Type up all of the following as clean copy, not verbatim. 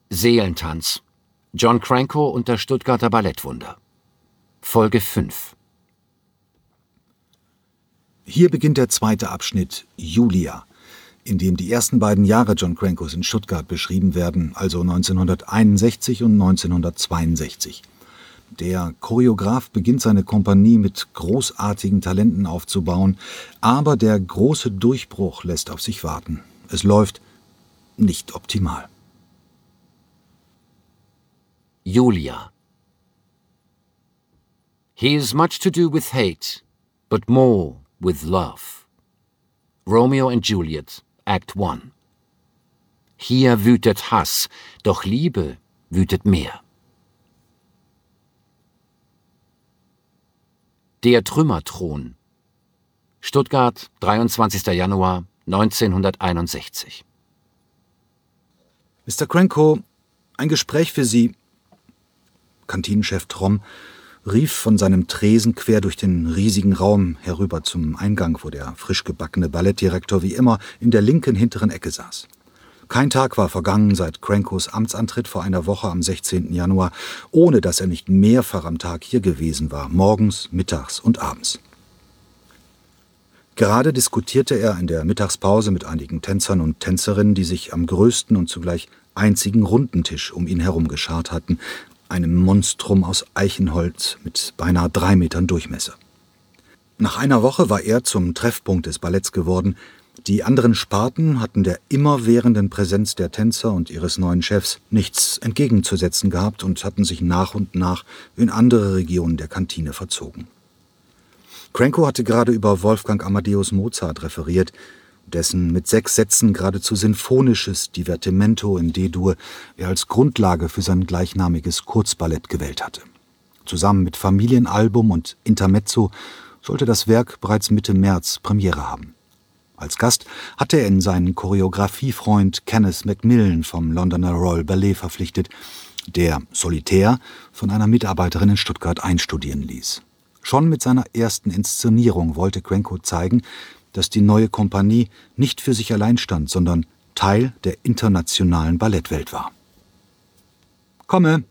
Seelentanz. John Cranko und das Stuttgarter Ballettwunder. Folge 5. Hier beginnt der zweite Abschnitt, Julia, in dem die ersten beiden Jahre John Crankos in Stuttgart beschrieben werden, also 1961 und 1962. Der Choreograf beginnt seine Kompanie mit großartigen Talenten aufzubauen, aber der große Durchbruch lässt auf sich warten. Es läuft nicht optimal. Julia. He has much to do with hate, but more with love. Romeo and Juliet, Act 1. Hier wütet Hass, doch Liebe wütet mehr. Der Trümmerthron. Stuttgart, 23. Januar 1961. Mr. Cranko, ein Gespräch für Sie. Kantinenchef Tromm rief von seinem Tresen quer durch den riesigen Raum herüber zum Eingang, wo der frisch gebackene Ballettdirektor wie immer in der linken hinteren Ecke saß. Kein Tag war vergangen seit Crankos Amtsantritt vor einer Woche am 16. Januar, ohne dass er nicht mehrfach am Tag hier gewesen war, morgens, mittags und abends. Gerade diskutierte er in der Mittagspause mit einigen Tänzern und Tänzerinnen, die sich am größten und zugleich einzigen runden Tisch um ihn herum geschart hatten, einem Monstrum aus Eichenholz mit beinahe 3 Metern Durchmesser. Nach einer Woche war er zum Treffpunkt des Balletts geworden. Die anderen Sparten hatten der immerwährenden Präsenz der Tänzer und ihres neuen Chefs nichts entgegenzusetzen gehabt und hatten sich nach und nach in andere Regionen der Kantine verzogen. Cranko hatte gerade über Wolfgang Amadeus Mozart referiert, dessen mit 6 Sätzen geradezu sinfonisches Divertimento in D-Dur er als Grundlage für sein gleichnamiges Kurzballett gewählt hatte. Zusammen mit Familienalbum und Intermezzo sollte das Werk bereits Mitte März Premiere haben. Als Gast hatte er in seinen Choreografiefreund Kenneth Macmillan vom Londoner Royal Ballet verpflichtet, der solitär von einer Mitarbeiterin in Stuttgart einstudieren ließ. Schon mit seiner ersten Inszenierung wollte Cranko zeigen, dass die neue Kompanie nicht für sich allein stand, sondern Teil der internationalen Ballettwelt war. »Komme!«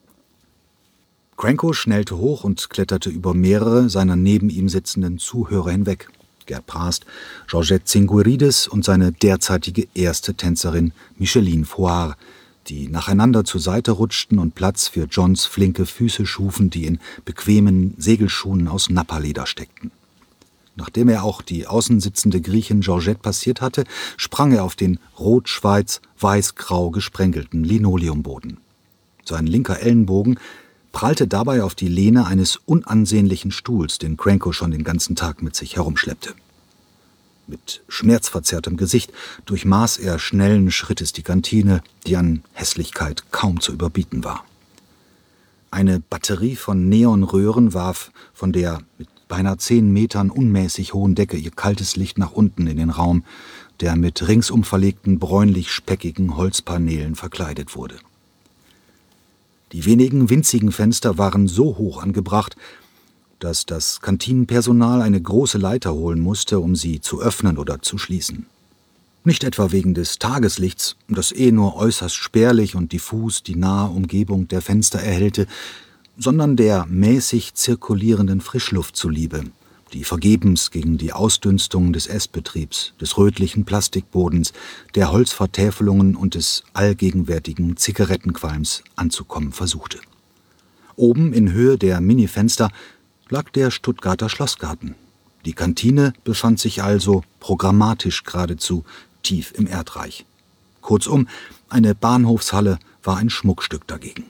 Cranko schnellte hoch und kletterte über mehrere seiner neben ihm sitzenden Zuhörer hinweg. Gerd Prast, Georgette Zingueridis und seine derzeitige erste Tänzerin Micheline Foire, die nacheinander zur Seite rutschten und Platz für Johns flinke Füße schufen, die in bequemen Segelschuhen aus Nappa-Leder steckten. Nachdem er auch die außen sitzende Griechin Georgette passiert hatte, sprang er auf den rot-schwarz-weiß-grau gesprenkelten Linoleumboden. Sein linker Ellenbogen prallte dabei auf die Lehne eines unansehnlichen Stuhls, den Cranko schon den ganzen Tag mit sich herumschleppte. Mit schmerzverzerrtem Gesicht durchmaß er schnellen Schrittes die Kantine, die an Hässlichkeit kaum zu überbieten war. Eine Batterie von Neonröhren warf von der mit beinahe 10 Metern unmäßig hohen Decke ihr kaltes Licht nach unten in den Raum, der mit ringsum verlegten bräunlich-speckigen Holzpaneelen verkleidet wurde. Die wenigen winzigen Fenster waren so hoch angebracht, dass das Kantinenpersonal eine große Leiter holen musste, um sie zu öffnen oder zu schließen. Nicht etwa wegen des Tageslichts, das nur äußerst spärlich und diffus die nahe Umgebung der Fenster erhellte, sondern der mäßig zirkulierenden Frischluft zuliebe, die vergebens gegen die Ausdünstung des Essbetriebs, des rötlichen Plastikbodens, der Holzvertäfelungen und des allgegenwärtigen Zigarettenqualms anzukommen versuchte. Oben in Höhe der Minifenster lag der Stuttgarter Schlossgarten. Die Kantine befand sich also programmatisch geradezu tief im Erdreich. Kurzum, eine Bahnhofshalle war ein Schmuckstück dagegen.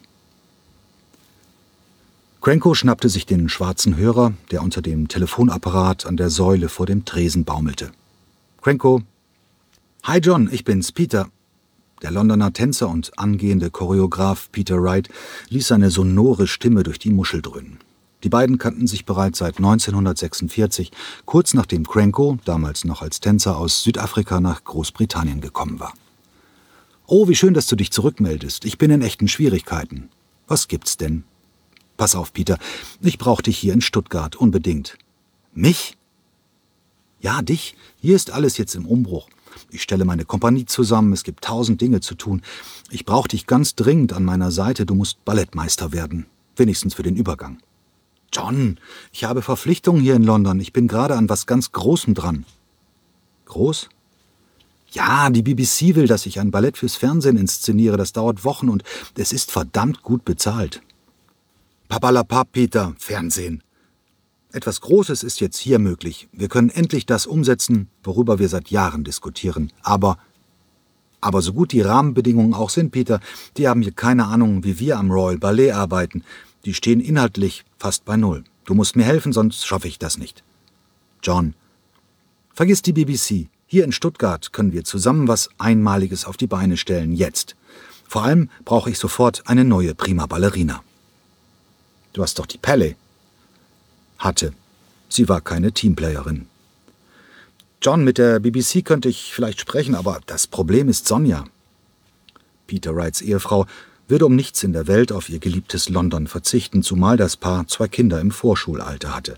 Cranko schnappte sich den schwarzen Hörer, der unter dem Telefonapparat an der Säule vor dem Tresen baumelte. »Cranko.« »Hi John, ich bin's, Peter.« Der Londoner Tänzer und angehende Choreograf Peter Wright ließ seine sonore Stimme durch die Muschel dröhnen. Die beiden kannten sich bereits seit 1946, kurz nachdem Cranko, damals noch als Tänzer, aus Südafrika nach Großbritannien gekommen war. »Oh, wie schön, dass du dich zurückmeldest. Ich bin in echten Schwierigkeiten.« »Was gibt's denn?« »Pass auf, Peter, ich brauche dich hier in Stuttgart, unbedingt.« »Mich?« »Ja, dich. Hier ist alles jetzt im Umbruch. Ich stelle meine Kompanie zusammen, es gibt 1000 Dinge zu tun. Ich brauche dich ganz dringend an meiner Seite, du musst Ballettmeister werden. Wenigstens für den Übergang. John, ich habe Verpflichtungen hier in London. Ich bin gerade an was ganz Großem dran. Groß? Ja, die BBC will, dass ich ein Ballett fürs Fernsehen inszeniere. Das dauert Wochen und es ist verdammt gut bezahlt. Papalapap, Peter, Fernsehen. Etwas Großes ist jetzt hier möglich. Wir können endlich das umsetzen, worüber wir seit Jahren diskutieren. Aber so gut die Rahmenbedingungen auch sind, Peter, die haben hier keine Ahnung, wie wir am Royal Ballet arbeiten. Die stehen inhaltlich fast bei Null. Du musst mir helfen, sonst schaffe ich das nicht. John, vergiss die BBC. Hier in Stuttgart können wir zusammen was Einmaliges auf die Beine stellen, jetzt. Vor allem brauche ich sofort eine neue Prima Ballerina. Du hast doch die Pelle. Hatte. Sie war keine Teamplayerin. John, mit der BBC könnte ich vielleicht sprechen, aber das Problem ist Sonja. Peter Wrights Ehefrau würde um nichts in der Welt auf ihr geliebtes London verzichten, zumal das Paar 2 Kinder im Vorschulalter hatte.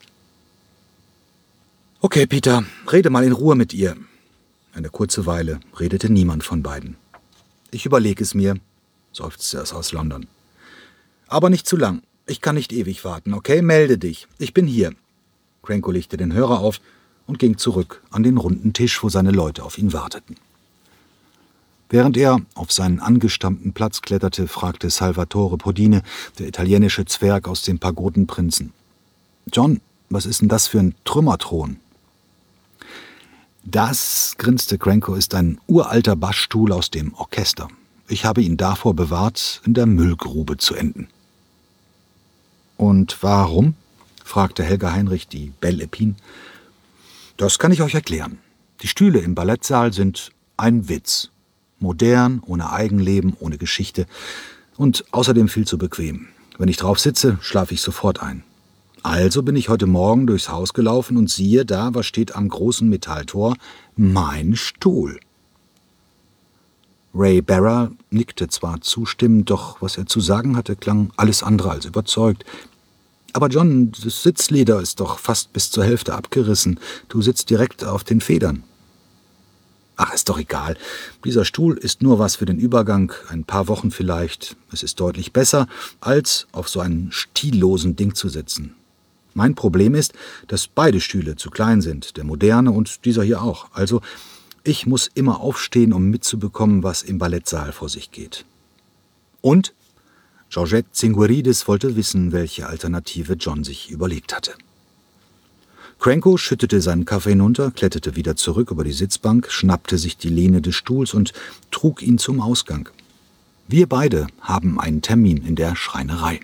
Okay, Peter, rede mal in Ruhe mit ihr. Eine kurze Weile redete niemand von beiden. Ich überlege es mir, seufzte es aus London. Aber nicht zu lang. Ich kann nicht ewig warten, okay? Melde dich. Ich bin hier. Cranko legte den Hörer auf und ging zurück an den runden Tisch, wo seine Leute auf ihn warteten. Während er auf seinen angestammten Platz kletterte, fragte Salvatore Podine, der italienische Zwerg aus dem Pagodenprinzen. »John, was ist denn das für ein Trümmerthron?« »Das«, grinste Cranko, »ist ein uralter Bassstuhl aus dem Orchester. Ich habe ihn davor bewahrt, in der Müllgrube zu enden.« »Und warum?« fragte Helga Heinrich, die Belle Épine. »Das kann ich euch erklären. Die Stühle im Ballettsaal sind ein Witz. Modern, ohne Eigenleben, ohne Geschichte und außerdem viel zu bequem. Wenn ich drauf sitze, schlafe ich sofort ein. Also bin ich heute Morgen durchs Haus gelaufen und siehe da, was steht am großen Metalltor? Mein Stuhl.« Ray Barra nickte zwar zustimmend, doch was er zu sagen hatte, klang alles andere als überzeugt. »Aber John, das Sitzleder ist doch fast bis zur Hälfte abgerissen. Du sitzt direkt auf den Federn.« »Ach, ist doch egal. Dieser Stuhl ist nur was für den Übergang, ein paar Wochen vielleicht. Es ist deutlich besser, als auf so einen stillosen Ding zu sitzen. Mein Problem ist, dass beide Stühle zu klein sind, der moderne und dieser hier auch. Also, ich muss immer aufstehen, um mitzubekommen, was im Ballettsaal vor sich geht.« Und Georgette Zingueridis wollte wissen, welche Alternative John sich überlegt hatte. Cranko schüttete seinen Kaffee hinunter, kletterte wieder zurück über die Sitzbank, schnappte sich die Lehne des Stuhls und trug ihn zum Ausgang. Wir beide haben einen Termin in der Schreinerei.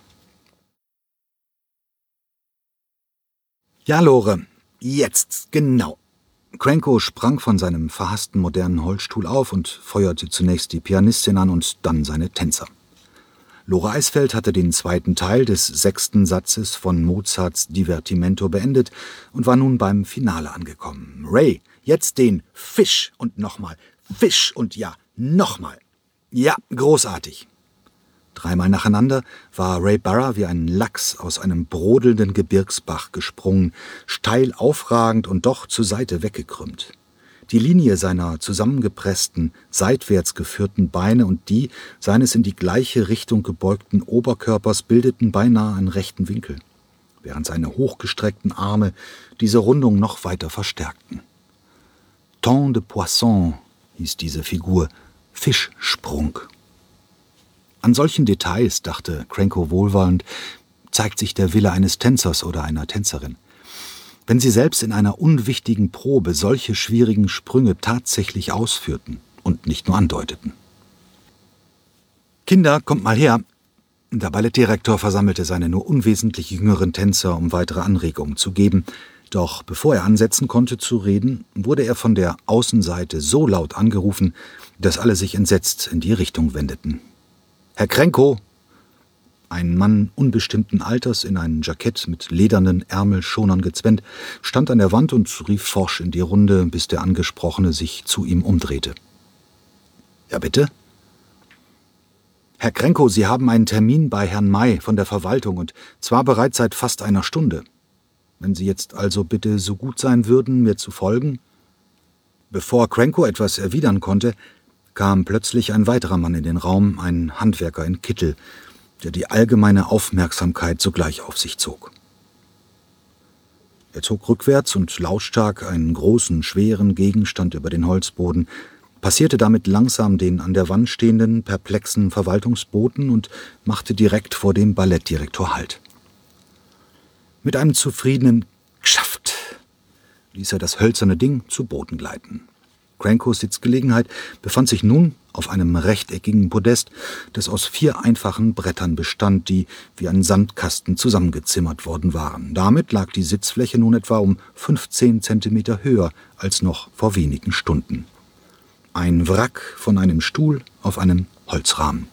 »Ja, Lore, jetzt, genau.« Cranko sprang von seinem verhassten modernen Holzstuhl auf und feuerte zunächst die Pianistin an und dann seine Tänzer. Lore Eisfeld hatte den zweiten Teil des 6. Satzes von Mozarts Divertimento beendet und war nun beim Finale angekommen. »Ray, jetzt den Fisch und nochmal, Fisch und ja, nochmal. Ja, großartig.« 3-mal nacheinander war Ray Barra wie ein Lachs aus einem brodelnden Gebirgsbach gesprungen, steil aufragend und doch zur Seite weggekrümmt. Die Linie seiner zusammengepressten, seitwärts geführten Beine und die seines in die gleiche Richtung gebeugten Oberkörpers bildeten beinahe einen rechten Winkel, während seine hochgestreckten Arme diese Rundung noch weiter verstärkten. Temps de Poisson hieß diese Figur, Fischsprung. An solchen Details, dachte Cranko wohlwollend, zeigt sich der Wille eines Tänzers oder einer Tänzerin. Wenn sie selbst in einer unwichtigen Probe solche schwierigen Sprünge tatsächlich ausführten und nicht nur andeuteten. »Kinder, kommt mal her!« Der Ballettdirektor versammelte seine nur unwesentlich jüngeren Tänzer, um weitere Anregungen zu geben. Doch bevor er ansetzen konnte zu reden, wurde er von der Außenseite so laut angerufen, dass alle sich entsetzt in die Richtung wendeten. »Herr Cranko!« Ein Mann unbestimmten Alters in ein Jackett mit ledernen Ärmelschonern gezwängt, stand an der Wand und rief forsch in die Runde, bis der Angesprochene sich zu ihm umdrehte. »Ja, bitte?« »Herr Cranko, Sie haben einen Termin bei Herrn May von der Verwaltung und zwar bereits seit fast einer Stunde. Wenn Sie jetzt also bitte so gut sein würden, mir zu folgen?« Bevor Cranko etwas erwidern konnte, kam plötzlich ein weiterer Mann in den Raum, ein Handwerker in Kittel, der die allgemeine Aufmerksamkeit sogleich auf sich zog. Er zog rückwärts und lautstark einen großen, schweren Gegenstand über den Holzboden, passierte damit langsam den an der Wand stehenden, perplexen Verwaltungsboten und machte direkt vor dem Ballettdirektor Halt. Mit einem zufriedenen »Geschafft« ließ er das hölzerne Ding zu Boden gleiten. Crankos Sitzgelegenheit befand sich nun auf einem rechteckigen Podest, das aus 4 einfachen Brettern bestand, die wie ein Sandkasten zusammengezimmert worden waren. Damit lag die Sitzfläche nun etwa um 15 Zentimeter höher als noch vor wenigen Stunden. Ein Wrack von einem Stuhl auf einem Holzrahmen.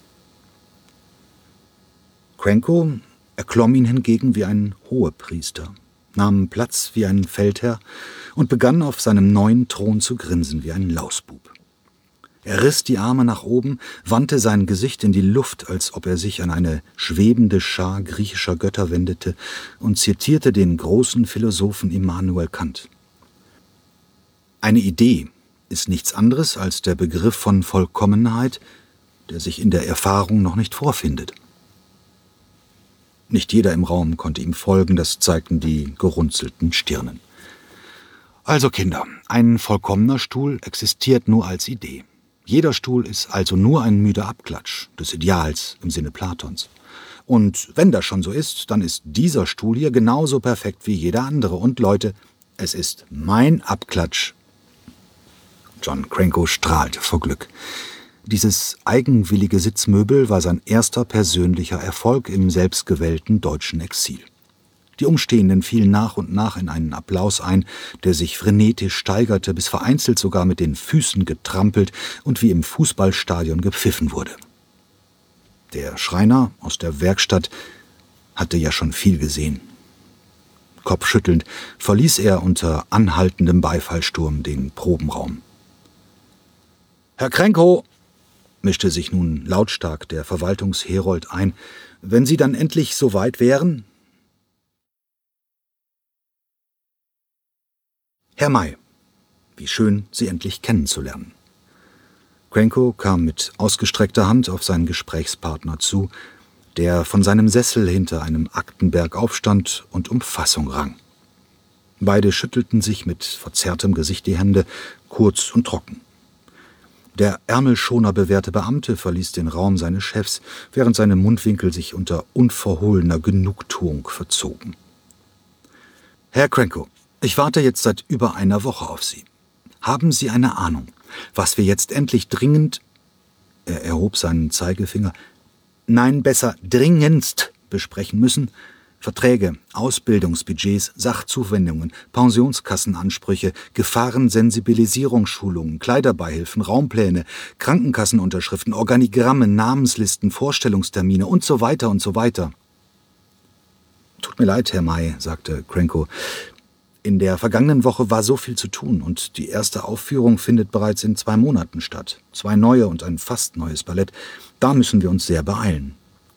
Cranko erklomm ihn hingegen wie ein Hohepriester, nahm Platz wie ein Feldherr und begann auf seinem neuen Thron zu grinsen wie ein Lausbub. Er riss die Arme nach oben, wandte sein Gesicht in die Luft, als ob er sich an eine schwebende Schar griechischer Götter wendete, und zitierte den großen Philosophen Immanuel Kant. Eine Idee ist nichts anderes als der Begriff von Vollkommenheit, der sich in der Erfahrung noch nicht vorfindet. Nicht jeder im Raum konnte ihm folgen, das zeigten die gerunzelten Stirnen. Also Kinder, ein vollkommener Stuhl existiert nur als Idee. Jeder Stuhl ist also nur ein müder Abklatsch des Ideals im Sinne Platons. Und wenn das schon so ist, dann ist dieser Stuhl hier genauso perfekt wie jeder andere. Und Leute, es ist mein Abklatsch. John Cranko strahlte vor Glück. Dieses eigenwillige Sitzmöbel war sein erster persönlicher Erfolg im selbstgewählten deutschen Exil. Die Umstehenden fielen nach und nach in einen Applaus ein, der sich frenetisch steigerte, bis vereinzelt sogar mit den Füßen getrampelt und wie im Fußballstadion gepfiffen wurde. Der Schreiner aus der Werkstatt hatte ja schon viel gesehen. Kopfschüttelnd verließ er unter anhaltendem Beifallsturm den Probenraum. »Herr Cranko«, mischte sich nun lautstark der Verwaltungsherold ein, »wenn Sie dann endlich so weit wären?« »Herr May, wie schön, Sie endlich kennenzulernen.« Cranko kam mit ausgestreckter Hand auf seinen Gesprächspartner zu, der von seinem Sessel hinter einem Aktenberg aufstand und um Fassung rang. Beide schüttelten sich mit verzerrtem Gesicht die Hände, kurz und trocken. Der ärmelschonerbewehrte Beamte verließ den Raum seines Chefs, während seine Mundwinkel sich unter unverhohlener Genugtuung verzogen. »Herr Cranko, ich warte jetzt seit über einer Woche auf Sie. Haben Sie eine Ahnung, was wir jetzt endlich dringend«, er erhob seinen Zeigefinger, »nein, besser dringendst besprechen müssen? Verträge, Ausbildungsbudgets, Sachzuwendungen, Pensionskassenansprüche, Gefahrensensibilisierungsschulungen, Kleiderbeihilfen, Raumpläne, Krankenkassenunterschriften, Organigramme, Namenslisten, Vorstellungstermine und so weiter und so weiter.« »Tut mir leid, Herr May«, sagte Cranko. »In der vergangenen Woche war so viel zu tun und die erste Aufführung findet bereits in 2 Monaten statt. 2 neue und ein fast neues Ballett. Da müssen wir uns sehr beeilen.«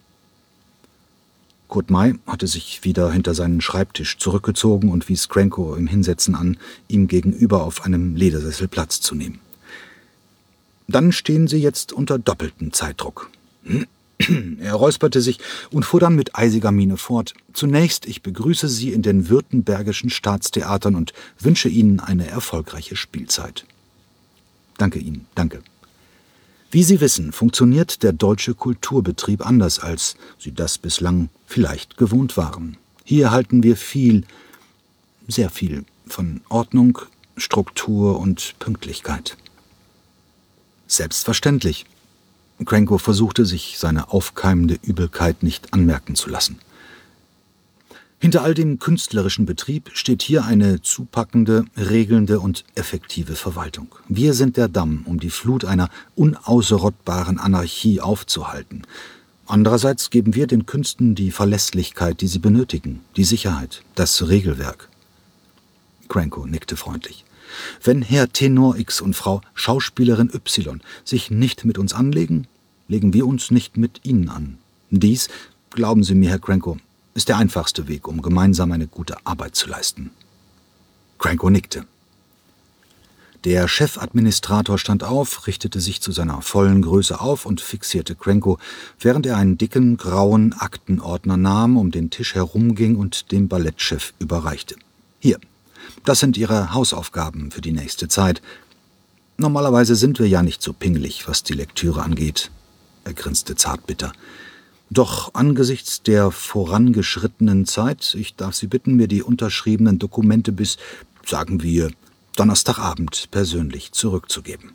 Kurt May hatte sich wieder hinter seinen Schreibtisch zurückgezogen und wies Cranko im Hinsetzen an, ihm gegenüber auf einem Ledersessel Platz zu nehmen. »Dann stehen Sie jetzt unter doppeltem Zeitdruck.« Er räusperte sich und fuhr dann mit eisiger Miene fort. »Zunächst, ich begrüße Sie in den württembergischen Staatstheatern und wünsche Ihnen eine erfolgreiche Spielzeit.« »Danke Ihnen, danke.« Wie Sie wissen, funktioniert der deutsche Kulturbetrieb anders, als Sie das bislang vielleicht gewohnt waren. Hier halten wir viel, sehr viel von Ordnung, Struktur und Pünktlichkeit.« »Selbstverständlich.« Cranko versuchte, sich seine aufkeimende Übelkeit nicht anmerken zu lassen. Hinter all dem künstlerischen Betrieb steht hier eine zupackende, regelnde und effektive Verwaltung. Wir sind der Damm, um die Flut einer unausrottbaren Anarchie aufzuhalten. Andererseits geben wir den Künsten die Verlässlichkeit, die sie benötigen, die Sicherheit, das Regelwerk. Cranko nickte freundlich. Wenn Herr Tenor X und Frau Schauspielerin Y sich nicht mit uns anlegen, legen wir uns nicht mit ihnen an. Dies, glauben Sie mir, Herr Cranko, ist der einfachste Weg, um gemeinsam eine gute Arbeit zu leisten. Cranko nickte. Der Chefadministrator stand auf, richtete sich zu seiner vollen Größe auf und fixierte Cranko, während er einen dicken, grauen Aktenordner nahm, um den Tisch herumging und dem Ballettchef überreichte. »Hier, das sind Ihre Hausaufgaben für die nächste Zeit. Normalerweise sind wir ja nicht so pingelig, was die Lektüre angeht«, er grinste zartbitter. »Doch angesichts der vorangeschrittenen Zeit, ich darf Sie bitten, mir die unterschriebenen Dokumente bis, sagen wir, Donnerstagabend persönlich zurückzugeben.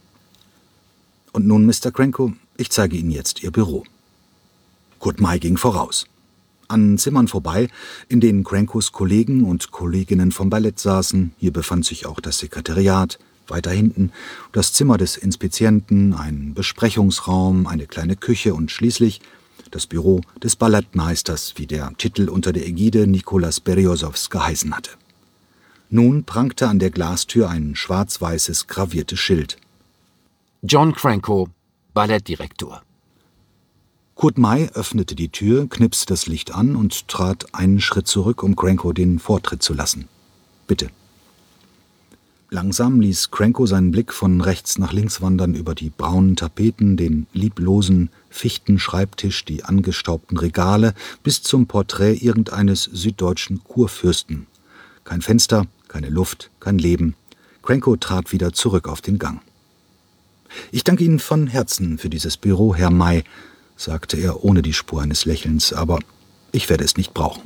Und nun, Mr. Cranko, ich zeige Ihnen jetzt Ihr Büro.« Kurt May ging voraus. An Zimmern vorbei, in denen Crankos Kollegen und Kolleginnen vom Ballett saßen. Hier befand sich auch das Sekretariat, weiter hinten das Zimmer des Inspizienten, ein Besprechungsraum, eine kleine Küche und schließlich das Büro des Ballettmeisters, wie der Titel unter der Ägide Nikolas Beriozows geheißen hatte. Nun prangte an der Glastür ein schwarz-weißes graviertes Schild. John Cranko, Ballettdirektor. Kurt May öffnete die Tür, knipste das Licht an und trat einen Schritt zurück, um Cranko den Vortritt zu lassen. »Bitte.« Langsam ließ Cranko seinen Blick von rechts nach links wandern über die braunen Tapeten, den lieblosen Fichtenschreibtisch, die angestaubten Regale bis zum Porträt irgendeines süddeutschen Kurfürsten. Kein Fenster, keine Luft, kein Leben. Cranko trat wieder zurück auf den Gang. »Ich danke Ihnen von Herzen für dieses Büro, Herr May«, sagte er ohne die Spur eines Lächelns, »aber ich werde es nicht brauchen.«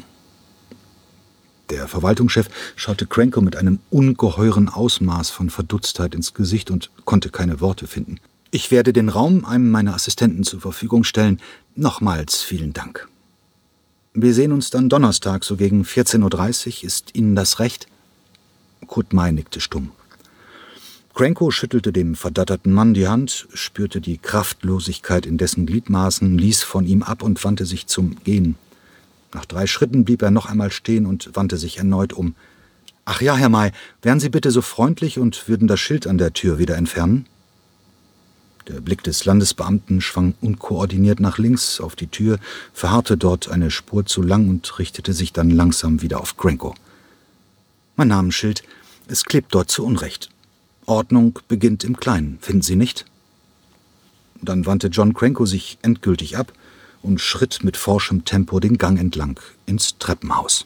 Der Verwaltungschef schaute Cranko mit einem ungeheuren Ausmaß von Verdutztheit ins Gesicht und konnte keine Worte finden. »Ich werde den Raum einem meiner Assistenten zur Verfügung stellen. Nochmals vielen Dank. Wir sehen uns dann Donnerstag, so gegen 14:30 Uhr. Ist Ihnen das recht?« Kurt May nickte stumm. Cranko schüttelte dem verdatterten Mann die Hand, spürte die Kraftlosigkeit in dessen Gliedmaßen, ließ von ihm ab und wandte sich zum Gehen. Nach 3 Schritten blieb er noch einmal stehen und wandte sich erneut um. »Ach ja, Herr May, wären Sie bitte so freundlich und würden das Schild an der Tür wieder entfernen?« Der Blick des Landesbeamten schwang unkoordiniert nach links auf die Tür, verharrte dort eine Spur zu lang und richtete sich dann langsam wieder auf Cranko. »Mein Namensschild, es klebt dort zu Unrecht. Ordnung beginnt im Kleinen, finden Sie nicht?« Dann wandte John Cranko sich endgültig ab und schritt mit forschem Tempo den Gang entlang ins Treppenhaus.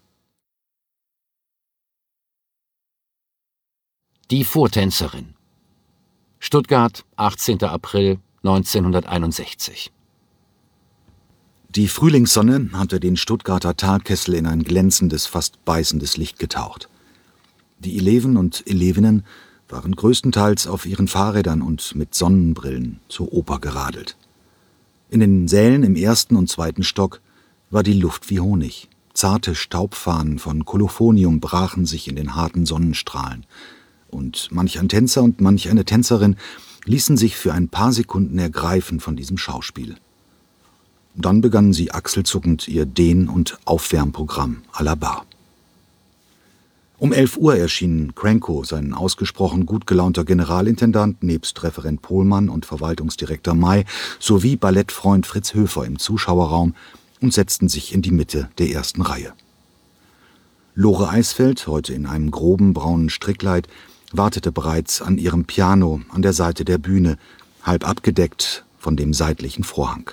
Die Vortänzerin. Stuttgart, 18. April 1961. Die Frühlingssonne hatte den Stuttgarter Talkessel in ein glänzendes, fast beißendes Licht getaucht. Die Eleven und Elevinnen waren größtenteils auf ihren Fahrrädern und mit Sonnenbrillen zur Oper geradelt. In den Sälen im 1. und 2. Stock war die Luft wie Honig. Zarte Staubfahnen von Kolophonium brachen sich in den harten Sonnenstrahlen. Und manch ein Tänzer und manch eine Tänzerin ließen sich für ein paar Sekunden ergreifen von diesem Schauspiel. Dann begannen sie achselzuckend ihr Dehn- und Aufwärmprogramm à la Bar. Um 11 Uhr erschien Cranko, sein ausgesprochen gut gelaunter Generalintendant, nebst Referent Pohlmann und Verwaltungsdirektor May sowie Ballettfreund Fritz Höfer im Zuschauerraum und setzten sich in die Mitte der ersten Reihe. Lore Eisfeld, heute in einem groben braunen Strickleid, wartete bereits an ihrem Piano an der Seite der Bühne, halb abgedeckt von dem seitlichen Vorhang.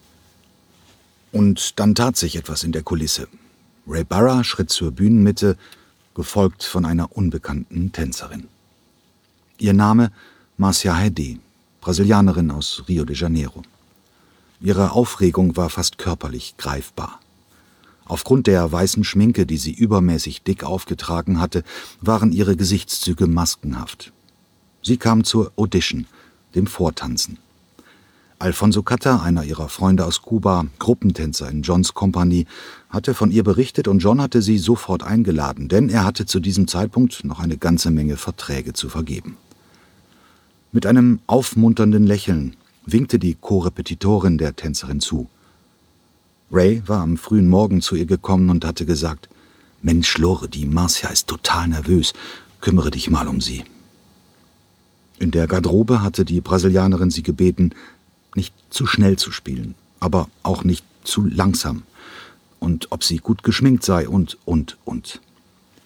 Und dann tat sich etwas in der Kulisse. Ray Barra schritt zur Bühnenmitte, gefolgt von einer unbekannten Tänzerin. Ihr Name Marcia Haydée, Brasilianerin aus Rio de Janeiro. Ihre Aufregung war fast körperlich greifbar. Aufgrund der weißen Schminke, die sie übermäßig dick aufgetragen hatte, waren ihre Gesichtszüge maskenhaft. Sie kam zur Audition, dem Vortanzen. Alfonso Catta, einer ihrer Freunde aus Kuba, Gruppentänzer in Johns Kompanie, hatte von ihr berichtet und John hatte sie sofort eingeladen, denn er hatte zu diesem Zeitpunkt noch eine ganze Menge Verträge zu vergeben. Mit einem aufmunternden Lächeln winkte die Korrepetitorin der Tänzerin zu. Ray war am frühen Morgen zu ihr gekommen und hatte gesagt, »Mensch, Lore, die Marcia ist total nervös, kümmere dich mal um sie.« In der Garderobe hatte die Brasilianerin sie gebeten, nicht zu schnell zu spielen, aber auch nicht zu langsam. Und ob sie gut geschminkt sei und.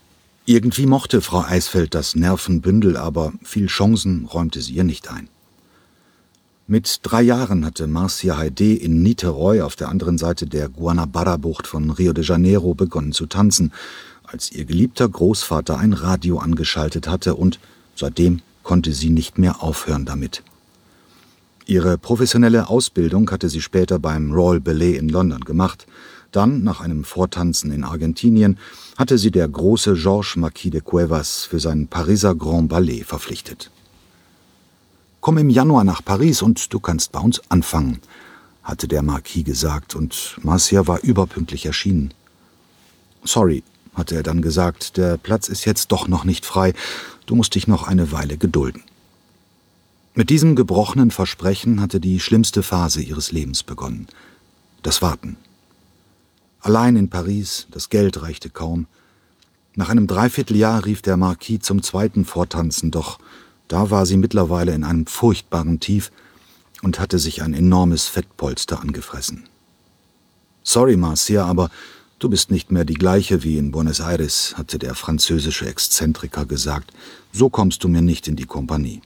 Irgendwie mochte Frau Eisfeld das Nervenbündel, aber viel Chancen räumte sie ihr nicht ein. Mit 3 Jahren hatte Marcia Haydée in Niterói auf der anderen Seite der Guanabara-Bucht von Rio de Janeiro begonnen zu tanzen, als ihr geliebter Großvater ein Radio angeschaltet hatte, und seitdem konnte sie nicht mehr aufhören damit. Ihre professionelle Ausbildung hatte sie später beim Royal Ballet in London gemacht. Dann, nach einem Vortanzen in Argentinien, hatte sie der große Georges Marquis de Cuevas für sein Pariser Grand Ballet verpflichtet. »Komm im Januar nach Paris und du kannst bei uns anfangen«, hatte der Marquis gesagt, und Marcia war überpünktlich erschienen. »Sorry«, hatte er dann gesagt, »der Platz ist jetzt doch noch nicht frei, du musst dich noch eine Weile gedulden.« Mit diesem gebrochenen Versprechen hatte die schlimmste Phase ihres Lebens begonnen. Das Warten. Allein in Paris, das Geld reichte kaum. Nach einem Dreivierteljahr rief der Marquis zum zweiten Vortanzen, doch da war sie mittlerweile in einem furchtbaren Tief und hatte sich ein enormes Fettpolster angefressen. »Sorry, Marcia, aber du bist nicht mehr die gleiche wie in Buenos Aires«, hatte der französische Exzentriker gesagt. »So kommst du mir nicht in die Kompanie.«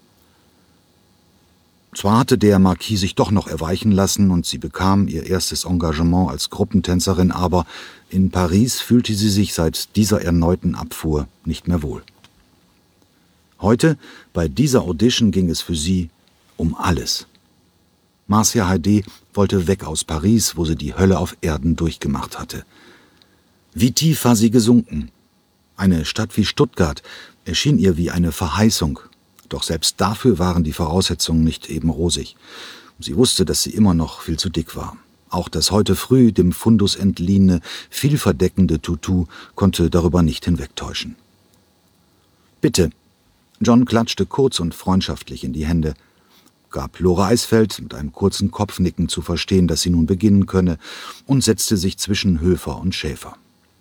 Zwar hatte der Marquis sich doch noch erweichen lassen und sie bekam ihr erstes Engagement als Gruppentänzerin, aber in Paris fühlte sie sich seit dieser erneuten Abfuhr nicht mehr wohl. Heute, bei dieser Audition, ging es für sie um alles. Marcia Haydée wollte weg aus Paris, wo sie die Hölle auf Erden durchgemacht hatte. Wie tief war sie gesunken? Eine Stadt wie Stuttgart erschien ihr wie eine Verheißung. Doch selbst dafür waren die Voraussetzungen nicht eben rosig. Sie wusste, dass sie immer noch viel zu dick war. Auch das heute früh dem Fundus entliehene, vielverdeckende Tutu konnte darüber nicht hinwegtäuschen. »Bitte«, John klatschte kurz und freundschaftlich in die Hände, gab Lore Eisfeld mit einem kurzen Kopfnicken zu verstehen, dass sie nun beginnen könne, und setzte sich zwischen Höfer und Schäfer.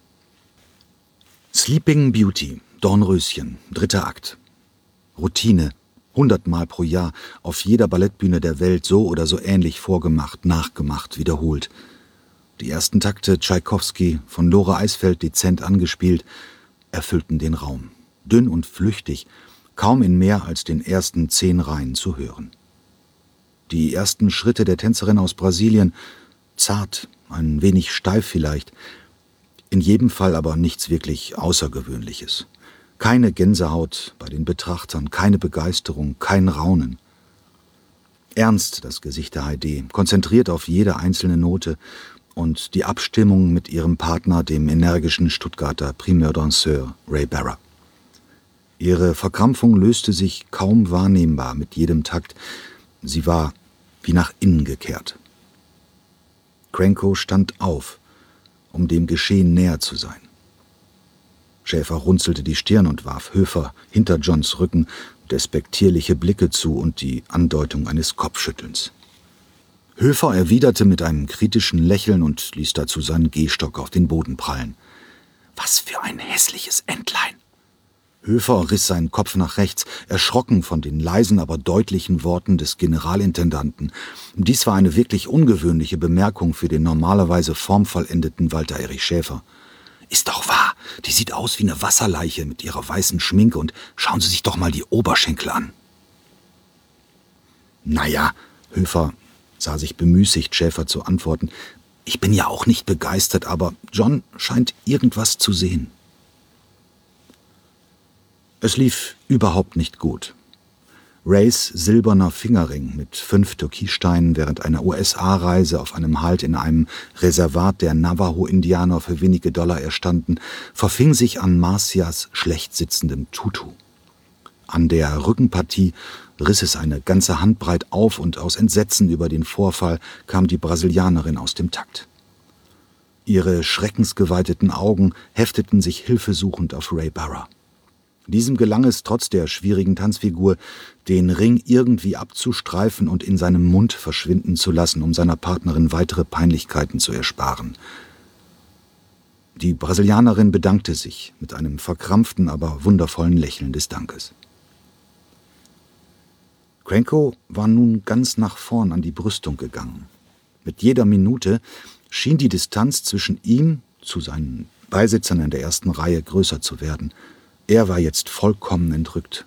Sleeping Beauty, Dornröschen, 3. Akt. Routine, 100-mal pro Jahr, auf jeder Ballettbühne der Welt so oder so ähnlich vorgemacht, nachgemacht, wiederholt. Die ersten Takte Tschaikowski, von Lore Eisfeld dezent angespielt, erfüllten den Raum. Dünn und flüchtig, kaum in mehr als den ersten 10 Reihen zu hören. Die ersten Schritte der Tänzerin aus Brasilien, zart, ein wenig steif vielleicht, in jedem Fall aber nichts wirklich Außergewöhnliches. Keine Gänsehaut bei den Betrachtern, keine Begeisterung, kein Raunen. Ernst das Gesicht der Haydée, konzentriert auf jede einzelne Note und die Abstimmung mit ihrem Partner, dem energischen Stuttgarter Primeur-Danseur Ray Barra. Ihre Verkrampfung löste sich kaum wahrnehmbar mit jedem Takt. Sie war wie nach innen gekehrt. Cranko stand auf, um dem Geschehen näher zu sein. Schäfer runzelte die Stirn und warf Höfer hinter Johns Rücken despektierliche Blicke zu und die Andeutung eines Kopfschüttelns. Höfer erwiderte mit einem kritischen Lächeln und ließ dazu seinen Gehstock auf den Boden prallen. »Was für ein hässliches Entlein!« Höfer riss seinen Kopf nach rechts, erschrocken von den leisen, aber deutlichen Worten des Generalintendanten. Dies war eine wirklich ungewöhnliche Bemerkung für den normalerweise formvollendeten Walter Erich Schäfer. »Ist doch wahr, die sieht aus wie eine Wasserleiche mit ihrer weißen Schminke, und schauen Sie sich doch mal die Oberschenkel an.« »Naja«, Höfer sah sich bemüßigt, Schäfer zu antworten, »ich bin ja auch nicht begeistert, aber John scheint irgendwas zu sehen.« Es lief überhaupt nicht gut. Rays silberner Fingerring mit 5 Türkissteinen während einer USA-Reise auf einem Halt in einem Reservat der Navajo-Indianer für wenige Dollar erstanden, verfing sich an Marcias schlecht sitzendem Tutu. An der Rückenpartie riss es eine ganze Handbreit auf und aus Entsetzen über den Vorfall kam die Brasilianerin aus dem Takt. Ihre schreckensgeweiteten Augen hefteten sich hilfesuchend auf Ray Barra. Diesem gelang es trotz der schwierigen Tanzfigur, den Ring irgendwie abzustreifen und in seinem Mund verschwinden zu lassen, um seiner Partnerin weitere Peinlichkeiten zu ersparen. Die Brasilianerin bedankte sich mit einem verkrampften, aber wundervollen Lächeln des Dankes. Cranko war nun ganz nach vorn an die Brüstung gegangen. Mit jeder Minute schien die Distanz zwischen ihm zu seinen Beisitzern in der ersten Reihe größer zu werden. Er war jetzt vollkommen entrückt.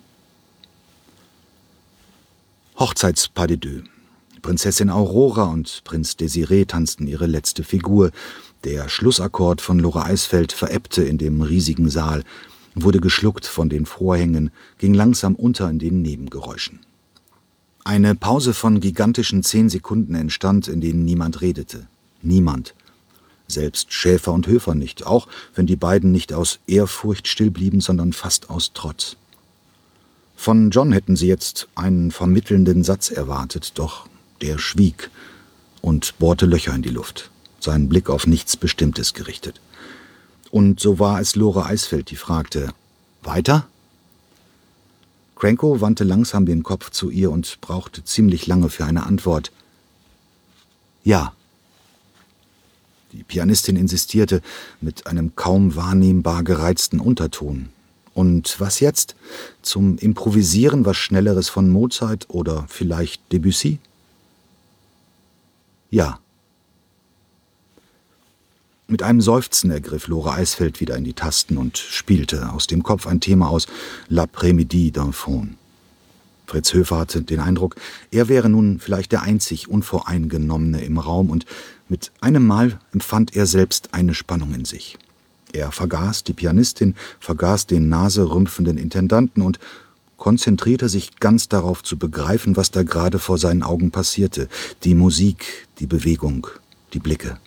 Hochzeitspas de deux. Prinzessin Aurora und Prinz Desiree tanzten ihre letzte Figur. Der Schlussakkord von Lore Eisfeld verebbte in dem riesigen Saal, wurde geschluckt von den Vorhängen, ging langsam unter in den Nebengeräuschen. Eine Pause von gigantischen 10 Sekunden entstand, in denen niemand redete. Niemand. Selbst Schäfer und Höfer nicht, auch wenn die beiden nicht aus Ehrfurcht still blieben, sondern fast aus Trotz. Von John hätten sie jetzt einen vermittelnden Satz erwartet, doch der schwieg und bohrte Löcher in die Luft, seinen Blick auf nichts Bestimmtes gerichtet. Und so war es Lore Eisfeld, die fragte, »Weiter?« Cranko wandte langsam den Kopf zu ihr und brauchte ziemlich lange für eine Antwort. »Ja.« Die Pianistin insistierte mit einem kaum wahrnehmbar gereizten Unterton. »Und was jetzt? Zum Improvisieren was Schnelleres von Mozart oder vielleicht Debussy?« »Ja.« Mit einem Seufzen ergriff Lore Eisfeld wieder in die Tasten und spielte aus dem Kopf ein Thema aus L'Après-Midi d'un Faune. Fritz Höfer hatte den Eindruck, er wäre nun vielleicht der einzig Unvoreingenommene im Raum, und mit einem Mal empfand er selbst eine Spannung in sich. Er vergaß die Pianistin, vergaß den naserümpfenden Intendanten und konzentrierte sich ganz darauf zu begreifen, was da gerade vor seinen Augen passierte. Die Musik, die Bewegung, die Blicke.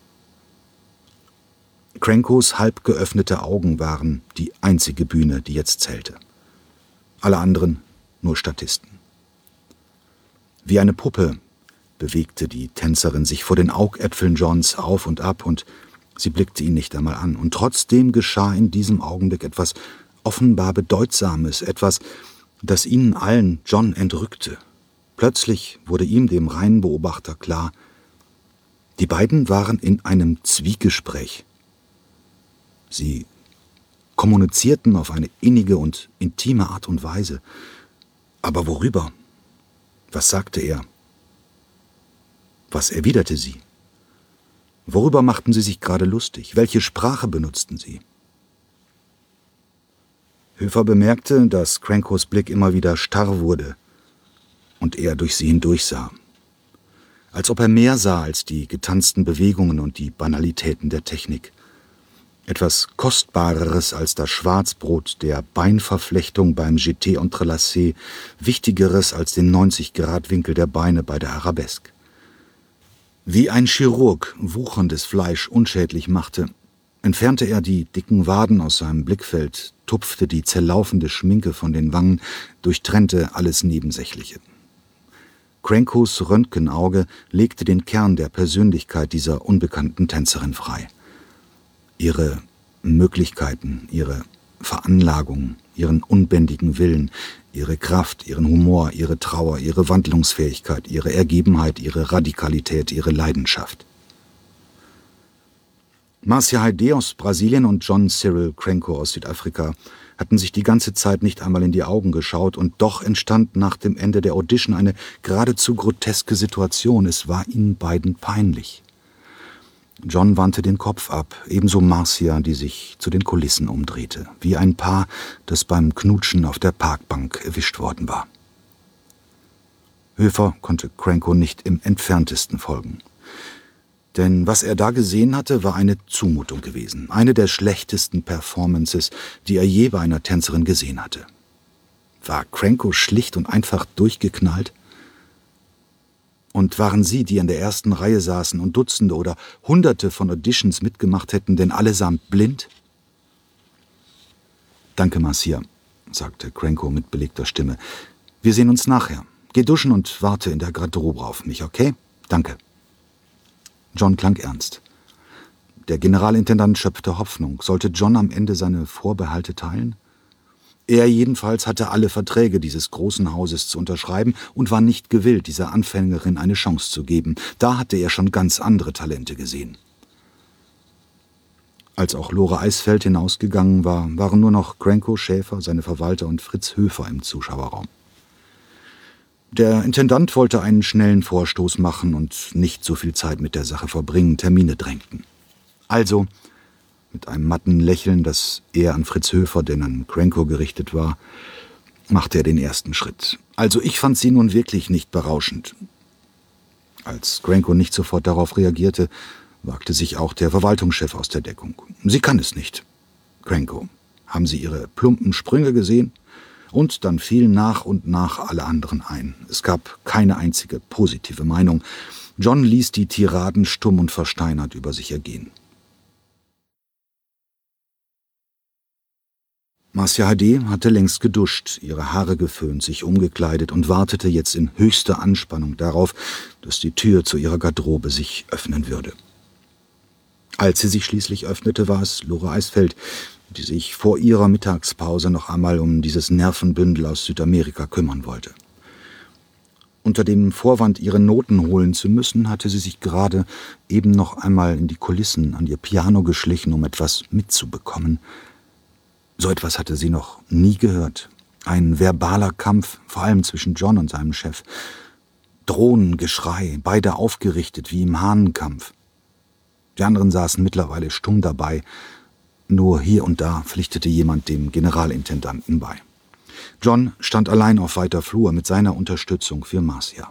Crankos halb geöffnete Augen waren die einzige Bühne, die jetzt zählte. Alle anderen nur Statisten. Wie eine Puppe bewegte die Tänzerin sich vor den Augäpfeln Johns auf und ab, und sie blickte ihn nicht einmal an. Und trotzdem geschah in diesem Augenblick etwas offenbar Bedeutsames, etwas, das ihnen allen John entrückte. Plötzlich wurde ihm, dem reinen Beobachter, klar, die beiden waren in einem Zwiegespräch. Sie kommunizierten auf eine innige und intime Art und Weise. Aber worüber? Was sagte er? Was erwiderte sie? Worüber machten sie sich gerade lustig? Welche Sprache benutzten sie? Höfer bemerkte, dass Crankos Blick immer wieder starr wurde und er durch sie hindurchsah. Als ob er mehr sah als die getanzten Bewegungen und die Banalitäten der Technik. Etwas Kostbareres als das Schwarzbrot der Beinverflechtung beim Jeté entrelacé, Wichtigeres als den 90-Grad-Winkel der Beine bei der Arabesque. Wie ein Chirurg wucherndes Fleisch unschädlich machte, entfernte er die dicken Waden aus seinem Blickfeld, tupfte die zerlaufende Schminke von den Wangen, durchtrennte alles Nebensächliche. Crankos Röntgenauge legte den Kern der Persönlichkeit dieser unbekannten Tänzerin frei. Ihre Möglichkeiten, ihre Veranlagung, ihren unbändigen Willen, ihre Kraft, ihren Humor, ihre Trauer, ihre Wandlungsfähigkeit, ihre Ergebenheit, ihre Radikalität, ihre Leidenschaft. Marcia Haydée aus Brasilien und John Cyril Cranko aus Südafrika hatten sich die ganze Zeit nicht einmal in die Augen geschaut, und doch entstand nach dem Ende der Audition eine geradezu groteske Situation. Es war ihnen beiden peinlich. John wandte den Kopf ab, ebenso Marcia, die sich zu den Kulissen umdrehte, wie ein Paar, das beim Knutschen auf der Parkbank erwischt worden war. Höfer konnte Cranko nicht im Entferntesten folgen. Denn was er da gesehen hatte, war eine Zumutung gewesen, eine der schlechtesten Performances, die er je bei einer Tänzerin gesehen hatte. War Cranko schlicht und einfach durchgeknallt? Und waren sie, die in der ersten Reihe saßen und Dutzende oder Hunderte von Auditions mitgemacht hätten, denn allesamt blind? »Danke, Marcia«, sagte Cranko mit belegter Stimme. »Wir sehen uns nachher. Geh duschen und warte in der Garderobe auf mich, okay? Danke.« John klang ernst. Der Generalintendant schöpfte Hoffnung. Sollte John am Ende seine Vorbehalte teilen? Er jedenfalls hatte alle Verträge dieses großen Hauses zu unterschreiben und war nicht gewillt, dieser Anfängerin eine Chance zu geben. Da hatte er schon ganz andere Talente gesehen. Als auch Lore Eisfeld hinausgegangen war, waren nur noch Cranko, Schäfer, seine Verwalter und Fritz Höfer im Zuschauerraum. Der Intendant wollte einen schnellen Vorstoß machen und nicht so viel Zeit mit der Sache verbringen, Termine drängten. Also Mit einem matten Lächeln, das eher an Fritz Höfer denn an Cranko gerichtet war, machte er den ersten Schritt. »Also ich fand Sie nun wirklich nicht berauschend.« Als Cranko nicht sofort darauf reagierte, wagte sich auch der Verwaltungschef aus der Deckung. »Sie kann es nicht. Cranko, haben Sie Ihre plumpen Sprünge gesehen?« Und dann fielen nach und nach alle anderen ein. Es gab keine einzige positive Meinung. John ließ die Tiraden stumm und versteinert über sich ergehen. Marcia Hade hatte längst geduscht, ihre Haare geföhnt, sich umgekleidet und wartete jetzt in höchster Anspannung darauf, dass die Tür zu ihrer Garderobe sich öffnen würde. Als sie sich schließlich öffnete, war es Lore Eisfeld, die sich vor ihrer Mittagspause noch einmal um dieses Nervenbündel aus Südamerika kümmern wollte. Unter dem Vorwand, ihre Noten holen zu müssen, hatte sie sich gerade eben noch einmal in die Kulissen an ihr Piano geschlichen, um etwas mitzubekommen. So etwas hatte sie noch nie gehört. Ein verbaler Kampf, vor allem zwischen John und seinem Chef. Drohen, Geschrei, beide aufgerichtet wie im Hahnenkampf. Die anderen saßen mittlerweile stumm dabei. Nur hier und da pflichtete jemand dem Generalintendanten bei. John stand allein auf weiter Flur mit seiner Unterstützung für Marcia.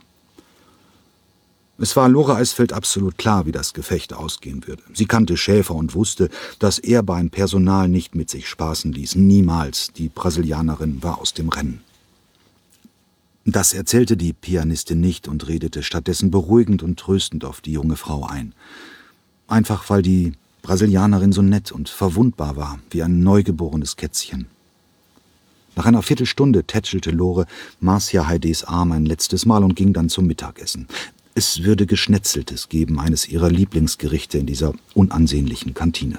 Es war Lore Eisfeld absolut klar, wie das Gefecht ausgehen würde. Sie kannte Schäfer und wusste, dass er beim Personal nicht mit sich spaßen ließ. Niemals. Die Brasilianerin war aus dem Rennen. Das erzählte die Pianistin nicht und redete stattdessen beruhigend und tröstend auf die junge Frau ein. Einfach weil die Brasilianerin so nett und verwundbar war, wie ein neugeborenes Kätzchen. Nach einer Viertelstunde tätschelte Lore Marcia Hades Arm ein letztes Mal und ging dann zum Mittagessen. Es würde Geschnetzeltes geben, eines ihrer Lieblingsgerichte in dieser unansehnlichen Kantine.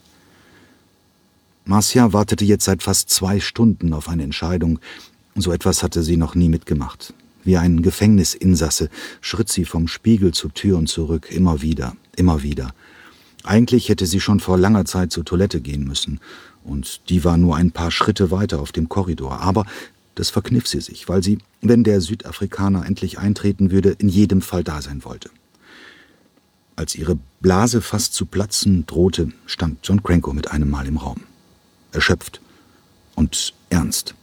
Marcia wartete jetzt seit fast 2 Stunden auf eine Entscheidung. So etwas hatte sie noch nie mitgemacht. Wie ein Gefängnisinsasse schritt sie vom Spiegel zur Tür und zurück, immer wieder, immer wieder. Eigentlich hätte sie schon vor langer Zeit zur Toilette gehen müssen, und die war nur ein paar Schritte weiter auf dem Korridor. Aber das verkniff sie sich, weil sie, wenn der Südafrikaner endlich eintreten würde, in jedem Fall da sein wollte. Als ihre Blase fast zu platzen drohte, stand John Cranko mit einem Mal im Raum. Erschöpft und ernst.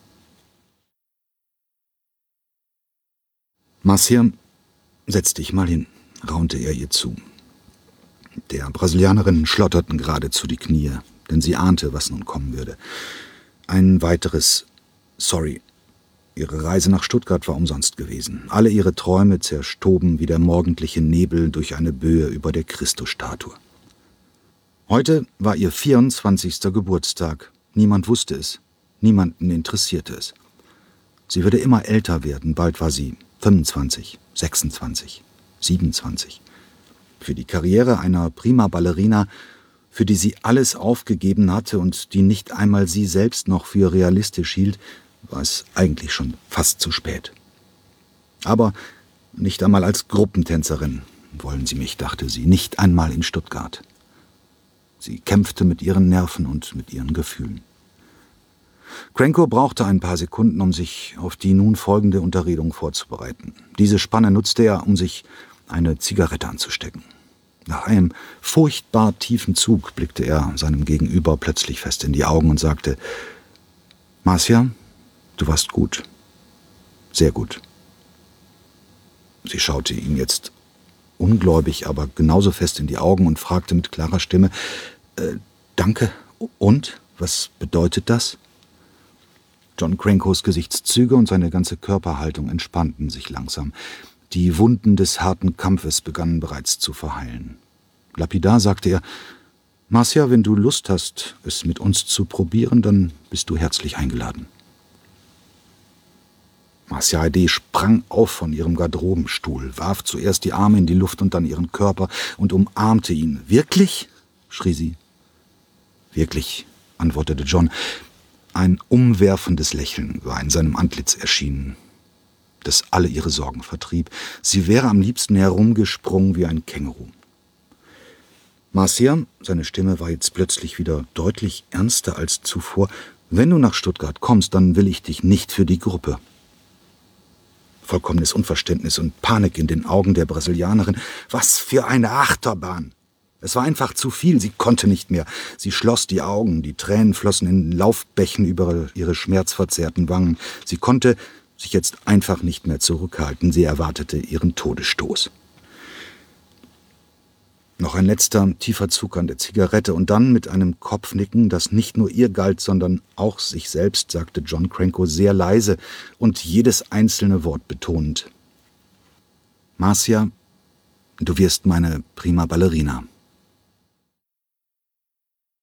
»Marcia, setz dich mal hin«, raunte er ihr zu. Der Brasilianerin schlotterten geradezu die Knie, denn sie ahnte, was nun kommen würde. Ein weiteres »Sorry«. Ihre Reise nach Stuttgart war umsonst gewesen. Alle ihre Träume zerstoben wie der morgendliche Nebel durch eine Böe über der Christusstatue. Heute war ihr 24. Geburtstag. Niemand wusste es. Niemanden interessierte es. Sie würde immer älter werden. Bald war sie 25, 26, 27. Für die Karriere einer prima Ballerina, für die sie alles aufgegeben hatte und die nicht einmal sie selbst noch für realistisch hielt, war es eigentlich schon fast zu spät. Aber nicht einmal als Gruppentänzerin wollen sie mich, dachte sie, nicht einmal in Stuttgart. Sie kämpfte mit ihren Nerven und mit ihren Gefühlen. Cranko brauchte ein paar Sekunden, um sich auf die nun folgende Unterredung vorzubereiten. Diese Spanne nutzte er, um sich eine Zigarette anzustecken. Nach einem furchtbar tiefen Zug blickte er seinem Gegenüber plötzlich fest in die Augen und sagte: »Marcia, du warst gut. Sehr gut.« Sie schaute ihn jetzt ungläubig, aber genauso fest in die Augen und fragte mit klarer Stimme: »Danke. Und? Was bedeutet das?« John Crankos Gesichtszüge und seine ganze Körperhaltung entspannten sich langsam. Die Wunden des harten Kampfes begannen bereits zu verheilen. Lapidar sagte er: »Marcia, wenn du Lust hast, es mit uns zu probieren, dann bist du herzlich eingeladen.« Marcia Hade sprang auf von ihrem Garderobenstuhl, warf zuerst die Arme in die Luft und dann ihren Körper und umarmte ihn. »Wirklich?« schrie sie. »Wirklich«, antwortete John. Ein umwerfendes Lächeln war in seinem Antlitz erschienen, das alle ihre Sorgen vertrieb. Sie wäre am liebsten herumgesprungen wie ein Känguru. »Marcia«, seine Stimme war jetzt plötzlich wieder deutlich ernster als zuvor, »wenn du nach Stuttgart kommst, dann will ich dich nicht für die Gruppe.« Vollkommenes Unverständnis und Panik in den Augen der Brasilianerin. »Was für eine Achterbahn! Es war einfach zu viel, sie konnte nicht mehr. Sie schloss die Augen, die Tränen flossen in Laufbächen über ihre schmerzverzerrten Wangen. Sie konnte sich jetzt einfach nicht mehr zurückhalten. Sie erwartete ihren Todesstoß. Noch ein letzter tiefer Zug an der Zigarette und dann mit einem Kopfnicken, das nicht nur ihr galt, sondern auch sich selbst, sagte John Cranko sehr leise und jedes einzelne Wort betonend: »Marcia, du wirst meine prima Ballerina.«